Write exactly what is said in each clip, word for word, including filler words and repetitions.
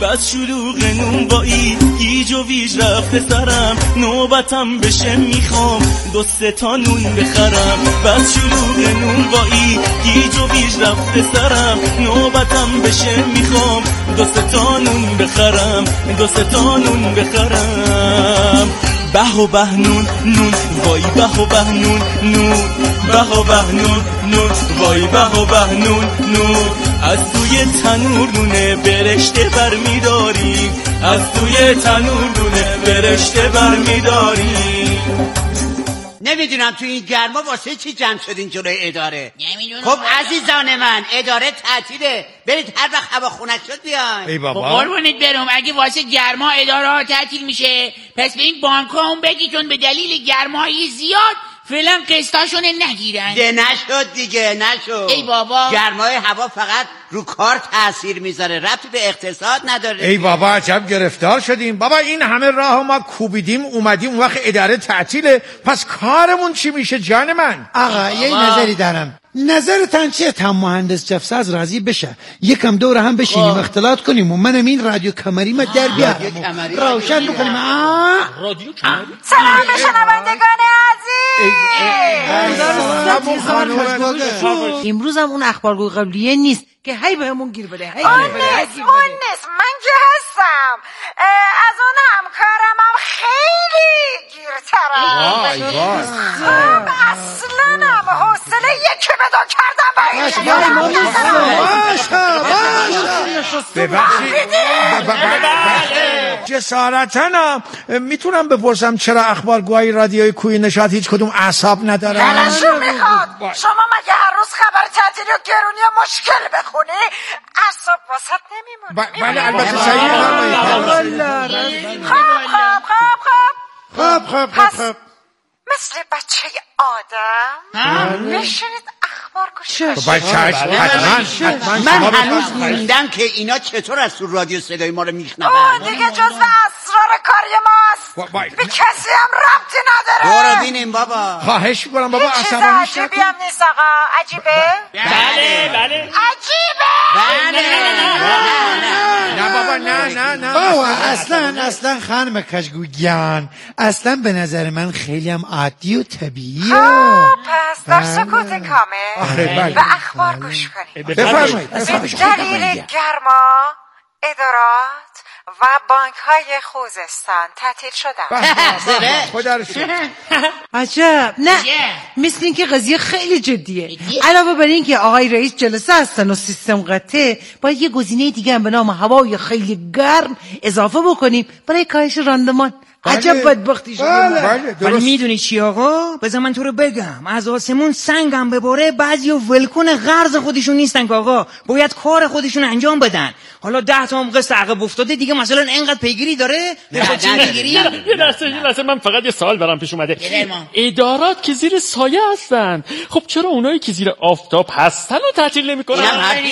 بس شلوغ نون بایی گیج و ویج رفته سرم نوبتم بشه میخوام دو سه تا نون بخرم بس شلوغ نون بایی گیج و ویج رفته سرم نوبتم بشه میخوام دو سه تا نون بخرم دو سه تا نون بخرم به و به نون نون وای به و به نون نون به و به نون نون وای به و به نون نون از توی تنور نونه برشته برمیداریم از توی تنور نونه برشته برمیداریم. نمیدونم تو این گرما واسه چی جمع شدین جلوی اداره؟ خب عزیزان من اداره تعطیله، برید هر وقت هوا خنک شد بیاین. ای بابا قربونت برم، اگه واسه گرما اداره ها تعطیل میشه پس به این بانک ها هم بگی چون به دلیل گرمای زیاد فعلا قسطاشون نگیرن. ده نشد دیگه نشد. ای بابا گرمای هوا فقط رو کار تاثیر میذاره، ربطی به اقتصاد نداره. ای بابا عجب گرفتار شدیم. بابا این همه راه ما کوبیدیم اومدیم اون وقت اداره تعطیله، پس کارمون چی میشه جان من؟ آقا یه نظری دارم. نظرتان چیه تا مهندس جفساز راضی بشه یکم دور هم بشینیم اختلاط کنیم و منم این رادیو کمری ما در بیارم روشن بکنیم. رادیو کمری. سلام به شنوندگان عزیز. امروز هم اون اخبارگوی قبلیه نیست که هی بهمون گیر بده. هی اون نیست اون نیست من که هستم. از اون همکارم هم خیلی گیرترم. وای وای خب اصلا هم حوصله یکی بدو کردم با این ببخشید جسارتنم میتونم بپرسم چرا اخبارگوهای رادیوی کوی نشاط هیچ کدوم اعصاب ندارن؟ بلشون میخواد. شما مگه هر روز خبر تعطیلی و گرونی و مشکل بخونی اعصاب واسط نمیمونه؟ بله البته صحیح خب خب خب خب خب پس خب مثل بچه آدم بشینید اخبار گوش کنید. من هنوز موندم که اینا چطور از تو رادیو صدای ما رو میشنون. اون دیگه جزو اسرار کاری ماست، به کسی هم ربطی نداره. برو بینیم بابا. خواهش میکنم بابا چیز عصبانی عجیبی هم نیست آقا. عجیبه؟ بله بله. عجیبه؟ بله نه بابا نه نه نه بابا اصلا اصلا خانم کشگوگیان اصلا به نظر من خیلی هم عادی و طبیعیه. پس در سکوت کامل و اخبار گوش کنید. بفرمایید. دلیل گرما ادارات و بانک های خوزستان تعطیل شدن. خدا رو شکر. عجب. نه مثل این که قضیه خیلی جدیه. علاوه بر این که آقای رئیس جلسه هستن و سیستم قطعه باید یه گزینه دیگه هم به نام هوای خیلی گرم اضافه بکنیم برای کاهش راندمان. عجب بدبختی شده. ولی میدونی چی آقا؟ بذار من تو رو بگم، از آسمون سنگم بباره بعضی ولکن غرض خودشون نیستن که آقا باید کار خودشون انجام بدن. حالا ده تا هم قسط عقب افتاده دیگه مثلا اینقدر پیگیری داره؟ یه لحظه یه لحظه من فقط یه سوال برام پیش اومده. ادارات که زیر سایه هستن، خب چرا اونایی که زیر آفتاب هستن رو تعطیل نمی‌کنن؟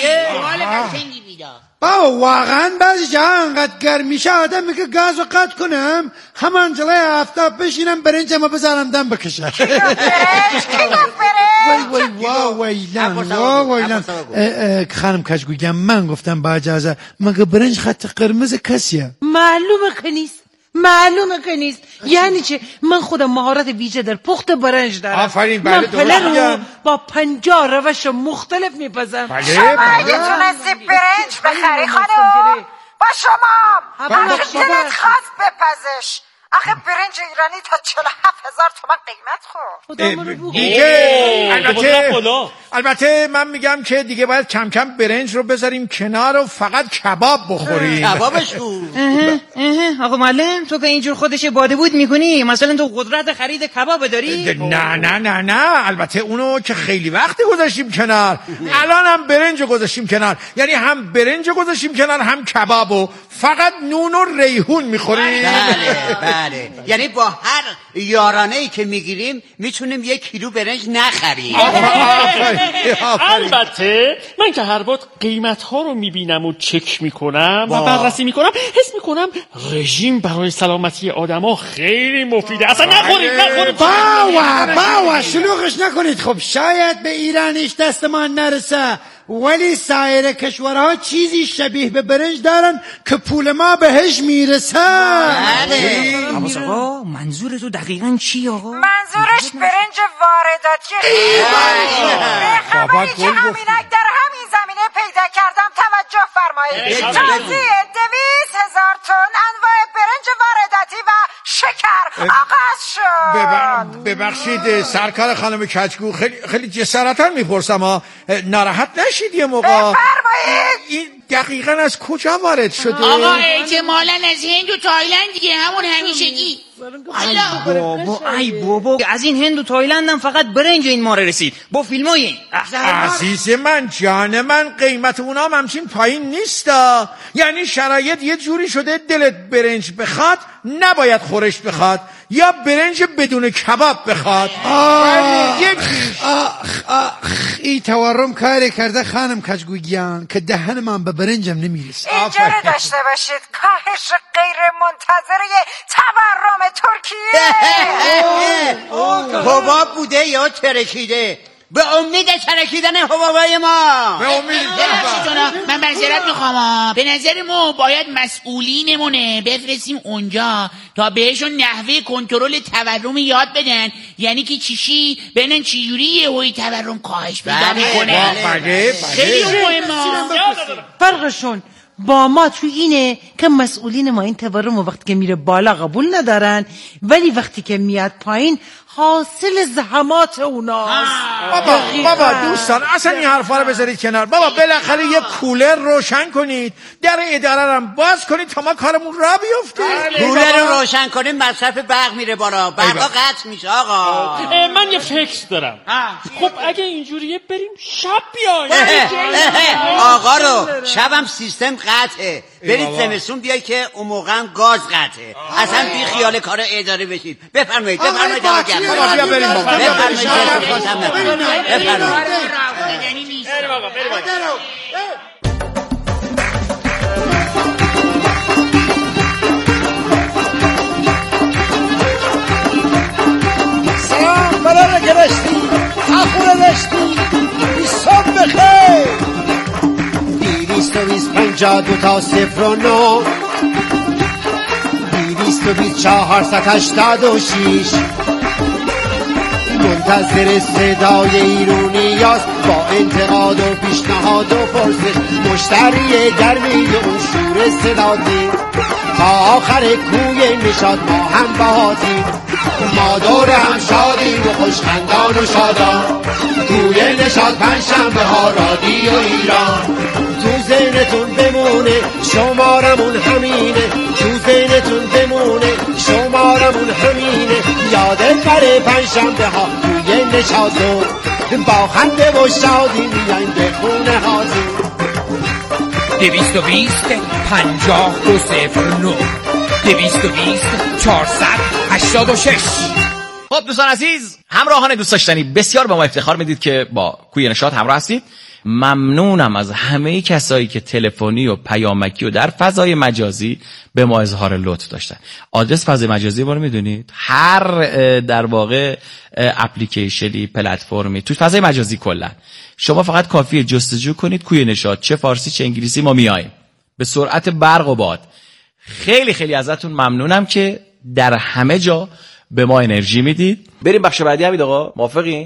بابا واقعا بعضی جا انقدر گرم میشه آدم میگه گازو قطع کنم همان جلوی آفتاب بشینم برنجمو بذارم دم بکشه. کی گفت برنج؟ وای وای وایلان وای وایلان. خانم کشگوگم من گفتم با اجازه مگه برنج خط قرمز کسیه؟ معلومه که نیست. معلومه که نیست. یعنی چه؟ من خودم مهارت ویژه در پخت برنج دارم. آفرین. من پله رو با پنجاه روش مختلف میپزم. شما اگه تونستی برنج بخری خانم با شما هرچه دلت خواست بپزش. آخه برنج ایرانی تا چهل و هفت هزار تومن قیمت خورد. دیگه البته البته من میگم که دیگه باید کم کم برنج رو بذاریم کنار و فقط کباب بخوریم. کبابش بود. آقا معلم تو که اینجور خودش باده بود میکنی مثلا تو قدرت خرید کباب داری؟ نه نه نه نه البته اونو که خیلی وقتی گذاشتیم کنار. الان هم برنج گذاشتیم کنار، یعنی هم برنج گذاشتیم کنار هم کبابو فقط نون و ریحون میخوریم. بله بله، یعنی با هر یارانه ای که میگیریم میتونیم یک کیلو برنج نخریم. البته من که هر بار قیمت ها رو میبینم و چک میکنم و بررسی میکنم حس میکنم رژیم برای سلامتی آدم ها خیلی مفیده. اصلا نخورید نخورید. باوا باوا شلوغش نکنید. خب شاید به ایرانیش دست ما نرسه ولی سایر کشورها چیزی شبیه به برنج دارن که پول ما بهش میرسه. عباس آقا منظور تو دقیقاً چی آقا؟ منظورش برنج وارداتی. به خبری که همینک در همین زمینه پیدا کردم توجه فرمایید. تازه دویست هزار تن انواع برنج وارداتی و شکر آغاز شد. ببخشید سرکار خانم کچگو، خیلی خیلی جسارتا میپرسم ها، ناراحت نشید یه موقع. بفرمایید. این دقیقاً از کجا وارد شده؟ آقا احتمالاً از هند و تایلند دیگه، همون همیشگی. ای بابا ای بابا از این هند و تایلند هم فقط برنج این ماره رسید با فیلمای این. عزیز من جان من، قیمت اونا هم همچین پایین نیستا. یعنی شرایط یه جوری شده دلت برنج بخواد نباید خورش بخواد، یا برنج بدون کباب بخواد. یکیش. آخ آخ ای تورم کاری کرده خانم کچگویان که دهن من به برنجم نمیرسه. اینجوری داشته باشید کاهش غیر منتظره تورم ترکیه. حباب بوده یا ترکیده؟ به امید ترکیدن حبابای ما. به امید. من معذرت میخوام، به نظر ما باید مسئولینمونه بفرستیم اونجا تا بهشون نحوه کنترل تورم یاد بدن، یعنی که چیشی ببینن چجوری یهویی تورم کاهش پیدا میکنه. خیلی مهمه. فرقشون با ما تو اینه که مسئولین ما این تورم وقتی که میره بالا قبول ندارن، ولی وقتی که میاد پایین حاصل زحمات اوناست. بابا بابا دوستان اصلا این حرفا رو بذارید کنار. بابا بالاخره یه کولر روشن کنید، در اداره رو باز کنید تا ما کارمون را بیفته. کولر رو روشن کنید مصرف برق میره بالا، برقا قطع میشه آقا. من یه فکر دارم. خب اگه اینجوریه بریم شب بیایم. آقا رو شبم سیستم قطعه، برید زمستون بیای که اون موقع هم گاز قطعه. اصلا بی خیال کار اداره بشید. بفرمایید بفرمایید آقا گرم. بابا بیا بریم بابا. بفرمایید سلام برای گرشتی اخور رشتی بیستم بخیر. دیویست و بیست پنجا دو تا صفر و نو، دیویست و بیست چهارصد هشتاد و شیش. منتظر صدای ایرونیاست با انتقاد و پیشنهاد و پرسش، مشتری گرمی اون شور صدادی تا آخر کوی نشاد ما هم بهادیم. ما دور هم شادیم و خوشخندان و شادان، کوی نشاد پنجشنبه ها رادیو ایران. تو ذهنتون بمونه شمارمون همینه، تو ذهنتون بمونه شمارمون همینه. یادت بره پنجشنبه ها توی نشاطو با خنده و شادی میایم به خونه هاتون. دویست و بیست پنجاه دو صفر نو، دویست و بیست چهارصد هشتاد و شش. خب دوستان عزیز، همراهان دوست داشتنی، بسیار به ما افتخار میدید که با کوی نشاط همراه هستید. ممنونم از همه کسایی که تلفنی و پیامکی و در فضای مجازی به ما اظهار لطف داشتن. آدرس فضای مجازی ما رو میدونید؟ هر در واقع اپلیکیشنی، پلتفرمی تو فضای مجازی کلا شما فقط کافیه جستجو کنید کوی نشاط، چه فارسی چه انگلیسی ما میایم به سرعت برق و باد. خیلی خیلی ازتون ممنونم که در همه جا به ما انرژی میدید. بریم بخش بعدی. حمید آقا موافقین؟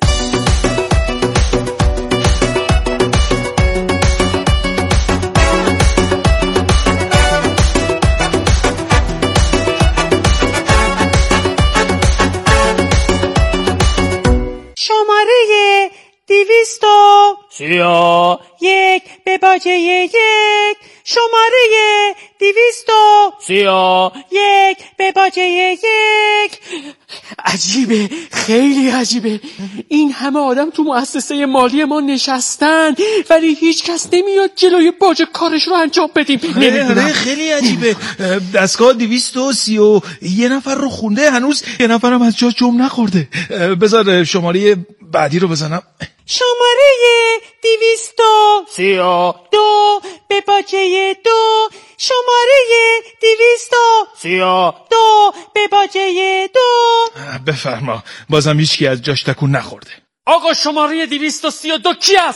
شماره دویست و سیا یک به باجه یک، شماره دویست و سیا یک به باجه یک. عجیبه، خیلی عجیبه. این همه آدم تو مؤسسه مالی ما نشستن ولی هیچ کس نمیاد جلوی باجه کارش رو انجام بدیم. نمیدونم، خیلی عجیبه. دستگاه دویست و سی و یه نفر رو خونده، هنوز یه نفرم از جا جمع نخورده. بذار شماره بعدی رو بزنم. شماره دویست و سی و دو به باجه دو، شماره دویست و سی و دو به باجه دو. بفرما. بازم هیچکی از جاش تکون نخورده. آقا شماره دویست و سی و دو کی است؟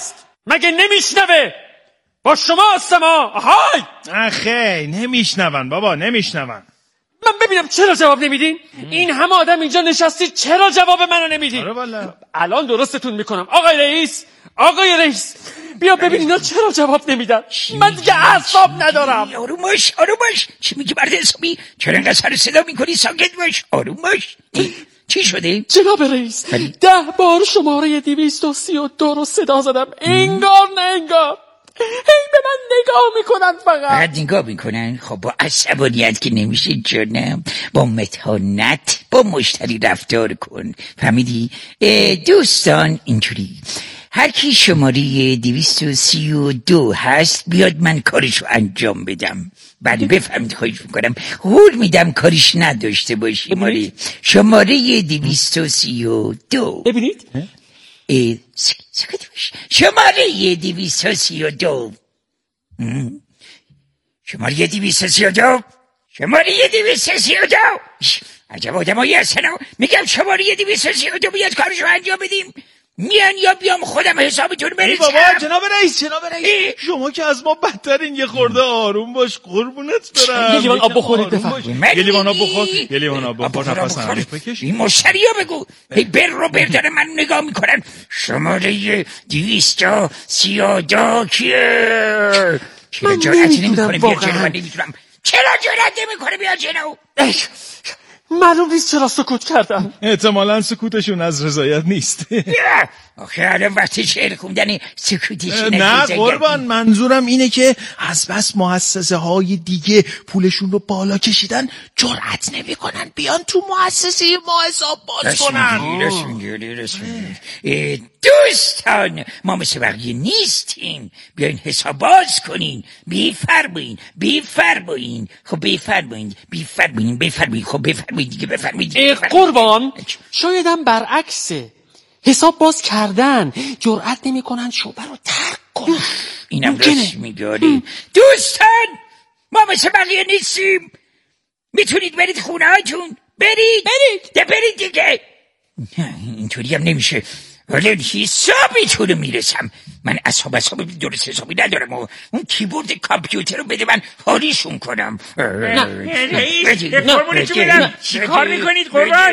مگه نمیشنوه؟ با شما هستما. آهای آخه نمیشنون بابا، نمیشنون. من ببینم چرا جواب نمیدین؟ این همه آدم اینجا نشستی، چرا جواب منو نمیدین؟ آره والا. الان درستتون میکنم. آقای رئیس، آقای رئیس، بیا ببین اینا چرا جواب نمیدن. من دیگه اعصاب ندارم. آروم باش، آروم باش. چی میگی مرد حسابی؟ چرا انقدر سر صدا میکنی؟ ساکت باش، آروم باش. چی شده؟ جناب رئیس، ده بار شماره دویست و سی و دو رو صدا زدم، انگار نه انگار. هی به من نگاه میکنن فقط. فقط نگاه میکنن؟ خب با عصبانیت که نمیشه جانم، با متانت با مشتری رفتار کن، فهمیدی؟ دوستان اینجوری هر کی شماره دویست و سی و دو هست بیاد من کارشو انجام بدم. بله بفهمید، خواهش میکنم، هول میدم کاریش نداشته باشی. شماره شماره دویست و سی و دو. ببینید سکت باش. شماره دویست و سی و دو. شماره دویست و سی و دو. شماره دویست و سی و دو. عجب آدمایی هستن. میگم شماره دویست و سی و دو بیاد کارشو انجام بدیم. میان یا بیام خودم حسابتون برسم. ای بابا جناب رئیس، جناب رئیس شما که از ما بدترین. یه خورده آروم باش قربونت برم. یه لیوان آب بخورید بفرمایید. یه لیوان آب بخور، یه لیوان آب بخور، نفس عمیق بکش. این مشتریو بگو هی بر رو بر داره من نگاه میکنن. شماره دویست و سی و دو کیه؟ چرا جرأت نمیکنه بیا جلو؟ من نمیتونم. چرا جرأت نمیکنه بیا جلو؟ معلوم نیست چرا سکوت کردن. احتمالاً سکوتشون از رضایت نیست. آخه الان وقتی شعر خوندن سکوتش نه قربان، منظورم اینه که از بس مؤسسه های دیگه پولشون رو بالا کشیدن جرأت نمی کنن بیان تو مؤسسه ما حساب باز کنن. دوستان ما مثل بقیه نیستیم، بیاین حساب باز کنین. بفرمایین بفرمایین. خب بفرمایین بفرمایین بفرمایین. خب بفرمایین دیگه بفرمایین. قربان شایدم برعکسه، حساب باز کردن جرأت نمی کنن شعبه رو ترک کنن. اینم راست میگاری. دوستان ما مثل بقیه نیستیم، میتونید برید خونه هاتون. برید برید ده برید دیگه. اینطوری هم نمیشه، ولی حسابی تو رو میرسم. من اصحاب اصحاب درست حسابی ندارم و اون کیبورد کامپیوتر رو بده من حالیشون کنم. نه رئیس قربونتون بدم. چی کار میکنید قربان؟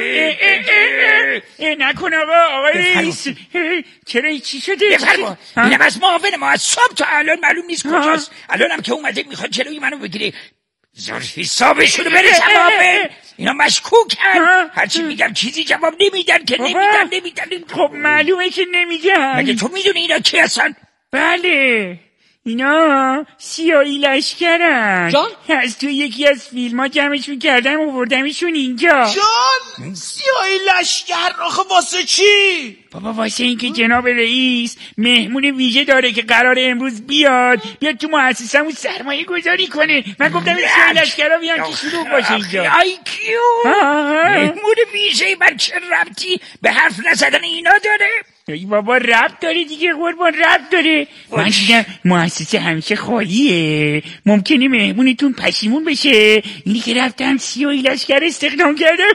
نکن آقا. آقای رئیس چرا چی شده؟ بفرما. اینم از معاون ما از صبح تا الان معلوم نیست کجاست. الان هم که اومده میخواد جلوی منو بگیره. زار حسابشون رو برسم معاون. اینا مشکوکن، هرچی میگم چیزی جواب نمیدن که نمیدن نمیدن. خب معلومه که نمیگن. مگه تو میدونی اینا کی هستن؟ بله اینا سیاهی لشکرن. جان؟ از تو یکی از فیلم ها جمعشون کردم و بردمشون اینجا. جان سیاهی لشکر آخه واسه چی؟ بابا واسه این که جناب رئیس مهمون ویژه داره که قرار امروز بیاد بیاد تو مؤسسمون سرمایه گذاری کنه. من گفتم این سیاهی لشکرها بیان که شروع باشه اینجا. آی کیو مهمون ویژه من چه ربطی به حرف نزدن اینا داره؟ ای بابا ربط داره دیگه قربان، ربط داره. من دیدم مؤسسه همیشه خالیه، ممکنه مهمونتون پشیمون بشه اینی که رفتم سیاهی لشکر استخدام کردم.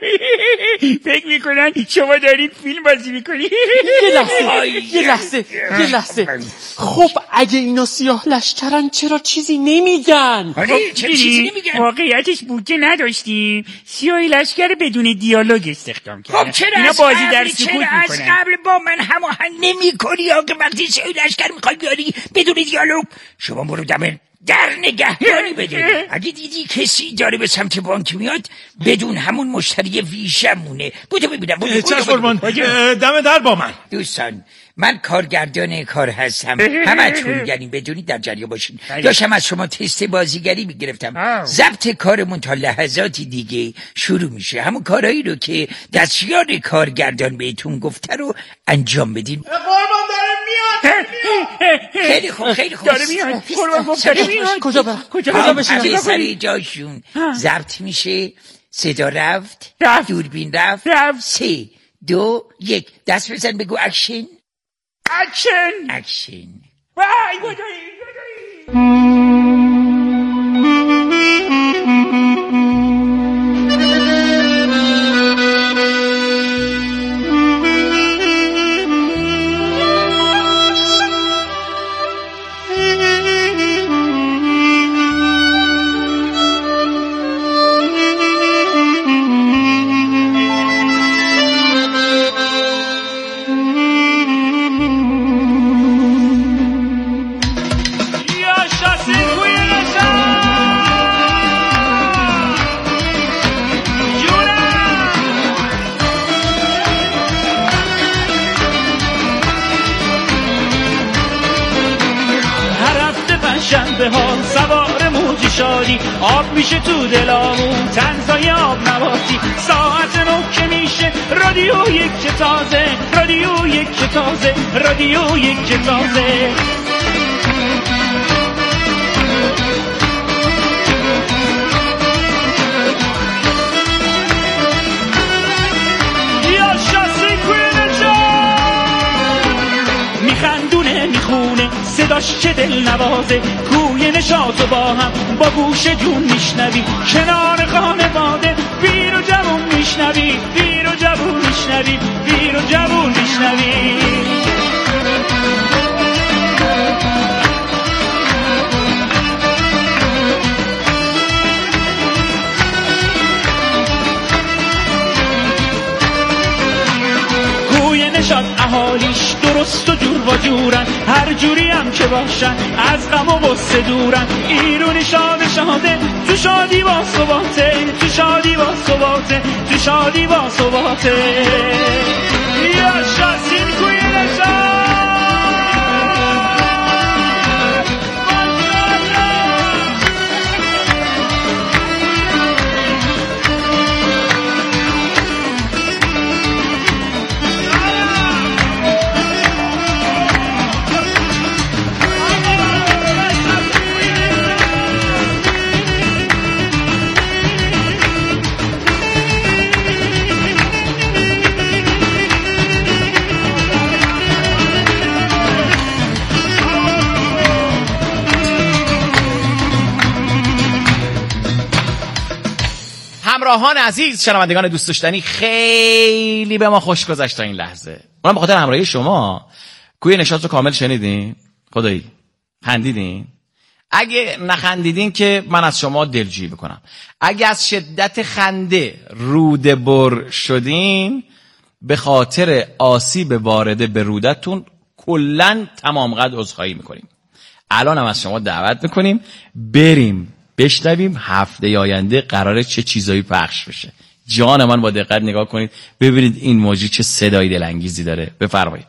فکر میکنن شما دارید فیلم بازی میکنی. یه لحظه یه لحظه یه لحظه خب اگه اینا سیاه لشکرن چرا چیزی نمیگن؟ خب چرا چیزی نمیگن؟ واقعیتش بودجه نداشتیم، سیاهی لشکر بدون دیالوگ استخدام کردن. خب چرا اینا از بازی قبل در چرا سکوت از میکنن؟ قبل با من هماهنگ نمی‌کنی یا که وقتی سیاهی لشکر میخوای بیاری بدون دیالوگ؟ شما برو دم در نگهبانی بده. اگه دیدی کسی داره به سمت بانک میاد بدون همون مشتری ویژمونه بودو ببینم. بودو چه قربان دم در با من. دوستان من کارگردان کار هستم، همتون یعنی بدونید در جریان باشین. داشتم از شما تست بازیگری میگرفتم. ضبط کارمون تا لحظاتی دیگه شروع میشه. همون کارهایی رو که دستیار کارگردان بهتون گفته رو انجام بدین. قربان داره میاد. خیلی خوب خیلی خوب داره میاد. قربان گفت داره میاد. کجا برم؟ کجا همه بشین؟ سر جاشون ضبط میشه. صدا رفت، رفت. دوربین رفت، رفت. سه دو یک دست بزن بگو اکشن. اکشن. اکشن. وای بودایی بازی آب میشه تو دلامون تنزای آب نباتی ساعت نو که میشه رادیو یک که تازه رادیو یک که تازه رادیو یک که تازه یا شاسی کوینجا میخندونه میخونه صداش چه دل نوازه کوی نشاط و با هم با گوش جون میشنوی کنار خانواده پیر و جوون میشنوی پیر و جوون میشنوی پیر و جوون میشنوی نشاد اهالیش درست و جور و جورن هر جوری هم که باشن از غم و غصه دورن ایرونی شاده شاده تو شادی با ثباته تو شادی با ثباته تو شادی با ثباته یا شاسین کوی نشاد همراهان عزیز، شنوندگان دوست داشتنی، خیلی به ما خوش گذشت تا این لحظه. اونم به خاطر همراهی شما. کوی نشاط رو کامل شنیدین؟ خدایی خندیدین؟ اگه نخندیدین که من از شما دلجویی میکنم. اگه از شدت خنده روده بر شدین به خاطر آسیب وارده به رودتون کلن تمام قد عذرخواهی میکنیم. الان هم از شما دعوت میکنیم بریم بشنویم هفته آینده قراره چه چیزایی پخش بشه. جان من با دقت نگاه کنید ببینید این موجی چه صدای دلانگیزی داره. بفرمایید.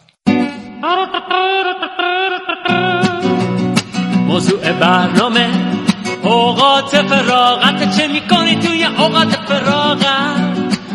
موضوع برنامه اوقات فراغت چه میکنی توی اوقات فراغت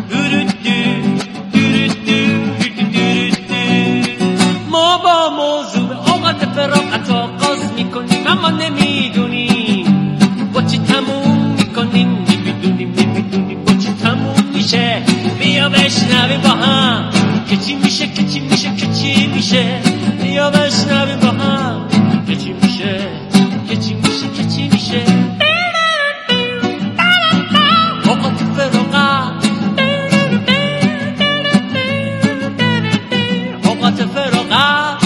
ما با موضوع اوقات فراغت آغاز میکنیم اما نمیدونیم با چی تموم میکنیم نمیدونیم نمیدونیم با چی تموم میشه. بیا بشنویم با هم که چی میشه که چی میشه که چی میشه. بیا بشنویم با هم که چی میشه که چی میشه که چی میشه. اوقات فراغت اوقات فراغت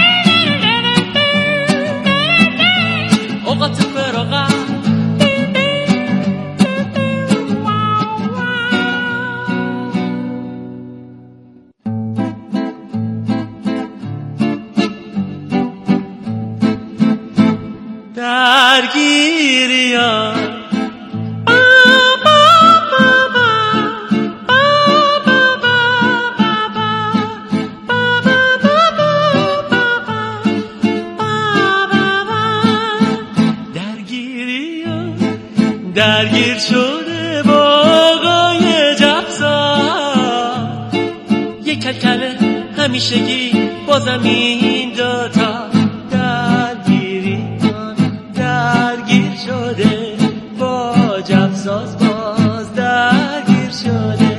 اوقات فراغت درگیریان درگیر شده با آقای جفزا یک کلکله همیشگی با زمین دوتا درگیری درگیر شده با جفزاز باز درگیر شده.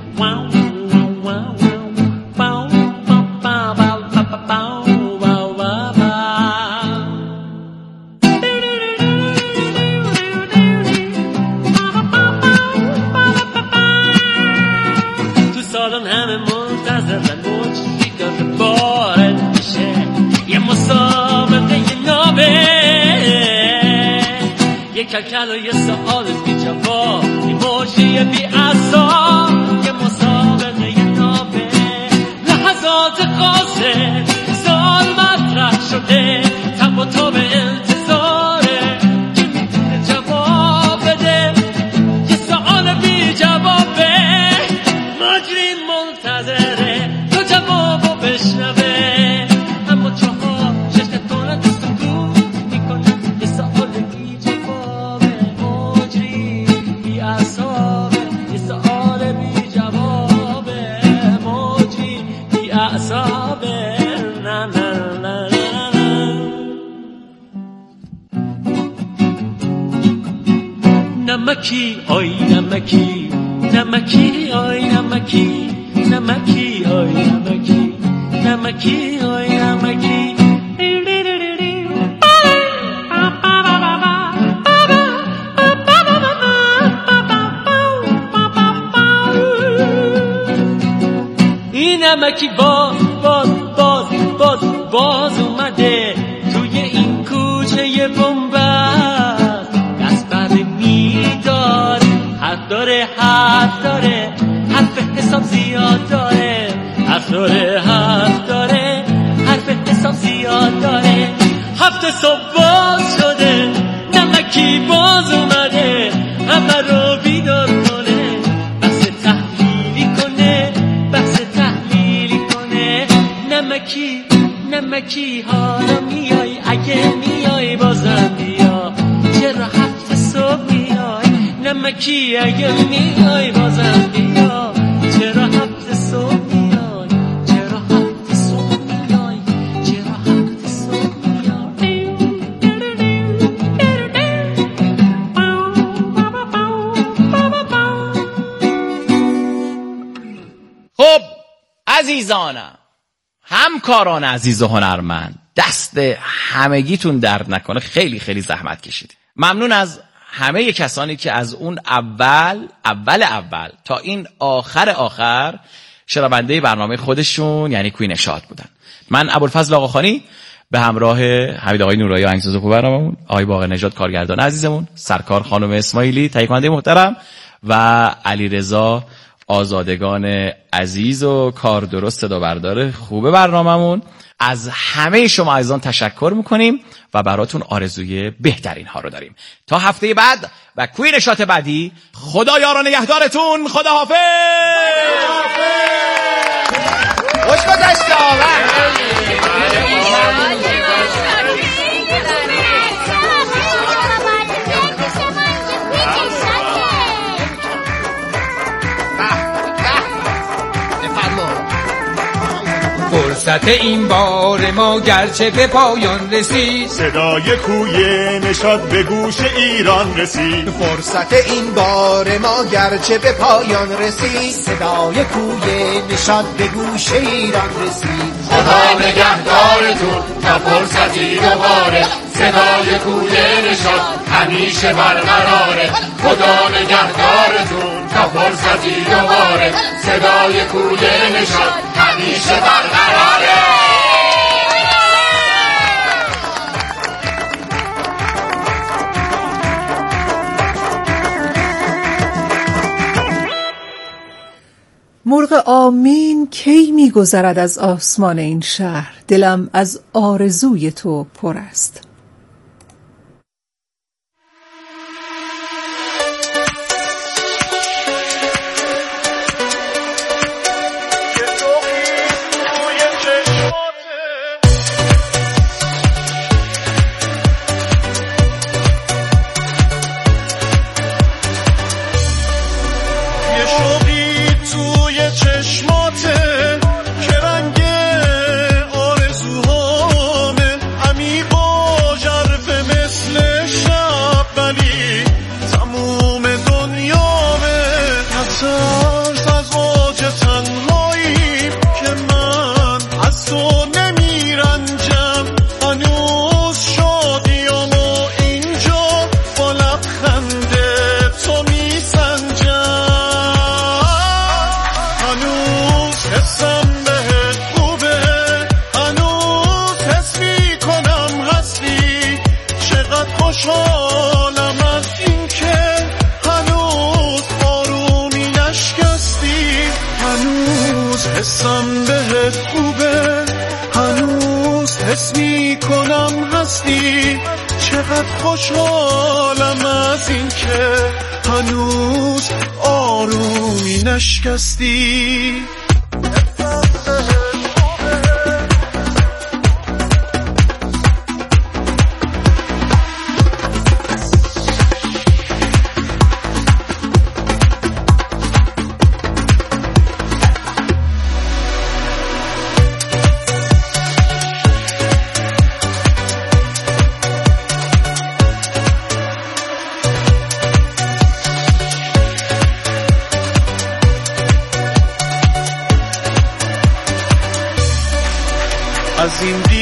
کلکل و یه سوال بی جواب یه موجی بی اصاب یه مسابقه یه نابه لحظات قاسه سال مطرح شده تب و تاب انتظاره که میتونه جواب بده یه سوال بی جوابه مجرین منتظره تو جوابو بشنوه اما چهار شش تونه تو سکوت میکنه یه سوال بی جوابه. نمکی آی نمکی نمکی آی نمکی نمکی آی نمکی نمکی آی نمکی این نمکی باز باز باز باز باز اومده توی این کوچه بنبست دست بر میداره حرف داره حرف داره حرف حساب زیاد داره حرف داره حرف داره حرف حساب زیاد داره هفته صبح باز شده نمکی باز اومده همه رو بیدار کنه بحث تحلیلی کنه بحث تحلیلی کنه نمکی نمکی حالا میای اگه میای بازم بیا چرا هفته صبح میای نمکی اگه میای بازم بیا چرا هفته صبح میای چرا هفته صبح میای چرا هفته صبح میای خب عزیزانم همکاران عزیز و هنرمند دست همگیتون درد نکنه خیلی خیلی زحمت کشیدید ممنون از همه کسانی که از اون اول اول اول تا این آخر آخر شنونده برنامه خودشون یعنی کوی نشاط بودن من ابوالفضل آقاخانی به همراه حمید آقای نورایی آهنگساز خوب برنامه‌مون آقای باقر نژاد کارگردان عزیزمون سرکار خانم اسماعیلی تهیه کننده محترم و علیرضا آزادگان عزیز و کار درست صدا بردار خوب برنامه‌مون از همه شما عزیزان تشکر میکنیم و براتون آرزوی بهترین ها رو داریم تا هفته بعد و کوی نشاط بعدی خدا یار و نگهدارتون خدا حافظ خوش گذشت فرصت این بار ما گرچه به پایان رسید صدای کوی نشاط به گوش ایران رسید فرصت این بار ما گرچه به پایان رسید صدای کوی نشاط به گوش ایران رسید خدا نگهدارتون تا فرصتی دوباره صدای کوی نشاط همیشه برقراره خدا نگهدارتون تا فرصتی دوباره صدای کوی نشاط همیشه برقراره مرغ آمین کی می‌گذرد از آسمان این شهر دلم از آرزوی تو پر است حسم بهت خوبه هنوز حس می کنم هستی چقدر خوشحالم از این که هنوز آرومی نشکستی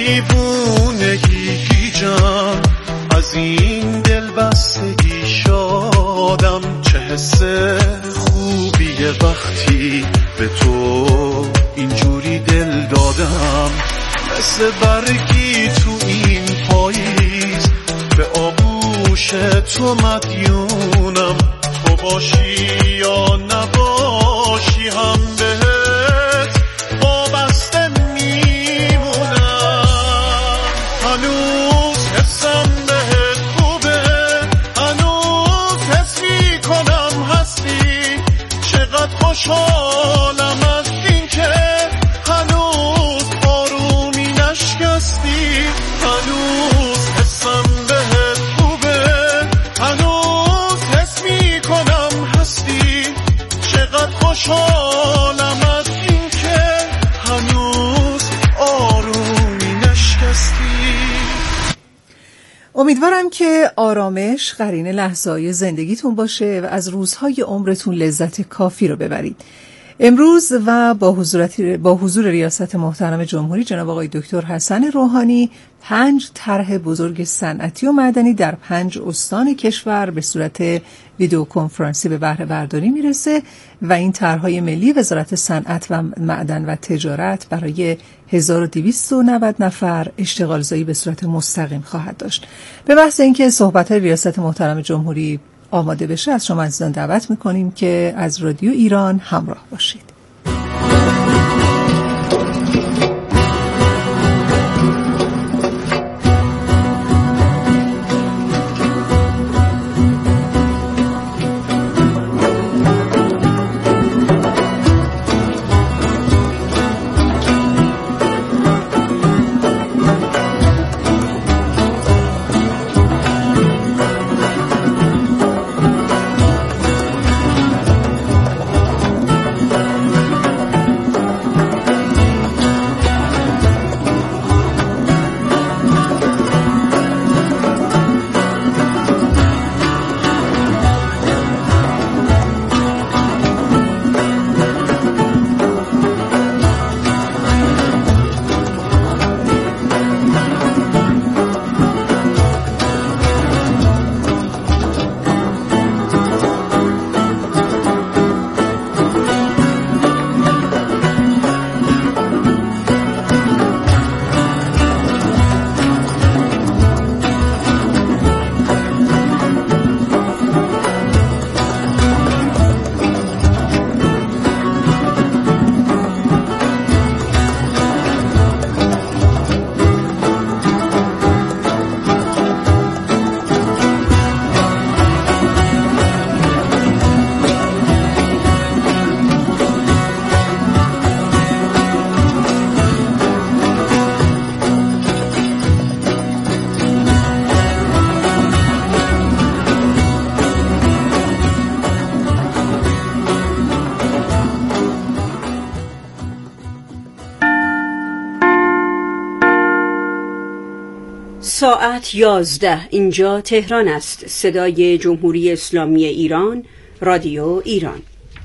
دیوونگی گیجم، از این دل بستگی شادم. چه حس خوبیه وقتی به تو اینجوری دل دادم. مثل برگی تو این پاییز به آغوش تو مدیونم. تو باشی یا نباشی هم بهت وابسته میمونم. هنوز حسم بهت خوبه، هنوز حس میکنم هستی. چقدر خوشحالم از این که هنوز آرومی نشکستی. هنوز حسم بهت خوبه، هنوز حس میکنم هستی. چقدر خوشحالم از این که هنوز آرومی نشکستی. امیدوارم که آرامش قرین لحظه‌های زندگیتون باشه و از روزهای عمرتون لذت کافی رو ببرید. امروز و با حضور با حضور ریاست محترم جمهوری جناب آقای دکتر حسن روحانی پنج طرح بزرگ صنعتی و معدنی در پنج استان کشور به صورت ویدیو کنفرانسی به بهره برداری میرسه و این طرح‌های ملی وزارت صنعت و معدن و تجارت برای هزار و دویست و نود نفر اشتغالزایی به صورت مستقیم خواهد داشت. به محض اینکه صحبت‌های ریاست محترم جمهوری آماده بشه از شما عزیزان دعوت میکنیم که از رادیو ایران همراه باشید. ساعت یازده، اینجا تهران است. صدای جمهوری اسلامی ایران، رادیو ایران.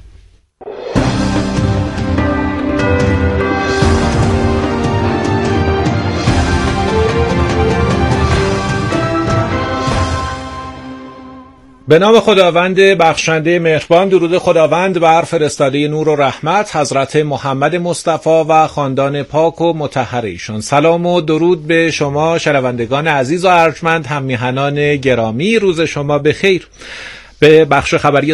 به نام خداوند بخشنده مهربان. درود خداوند بر فرستاده نور و رحمت حضرت محمد مصطفی و خاندان پاک و مطهر ایشان. سلام و درود به شما شنوندگان عزیز و ارجمند، هم میهنان گرامی. روز شما بخیر. به بخش خبری